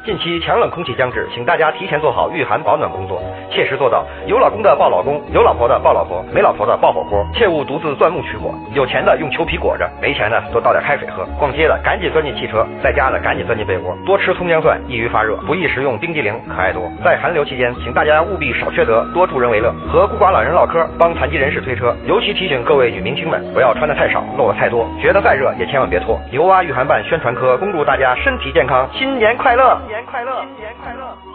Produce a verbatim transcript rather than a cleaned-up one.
近期强冷空气将至，请大家提前做好御寒保暖工作，切实做到有老公的抱老公，有老婆的抱老婆，没老婆的抱火锅，切勿独自钻木取火。有钱的用裘皮裹着，没钱的多倒点开水喝。逛街的赶紧钻进汽车，在家的赶紧钻进被窝。多吃葱姜蒜，易于发热；不易食用冰激凌，可爱多。在寒流期间，请大家务必少缺德，多助人为乐，和孤寡老人唠嗑，帮残疾人士推车。尤其提醒各位女明星们，不要穿得太少，露得太多。觉得再热也千万别脱。油蛙御寒办宣传科恭祝大家身体健康，新年快乐！新年快乐！新年快乐！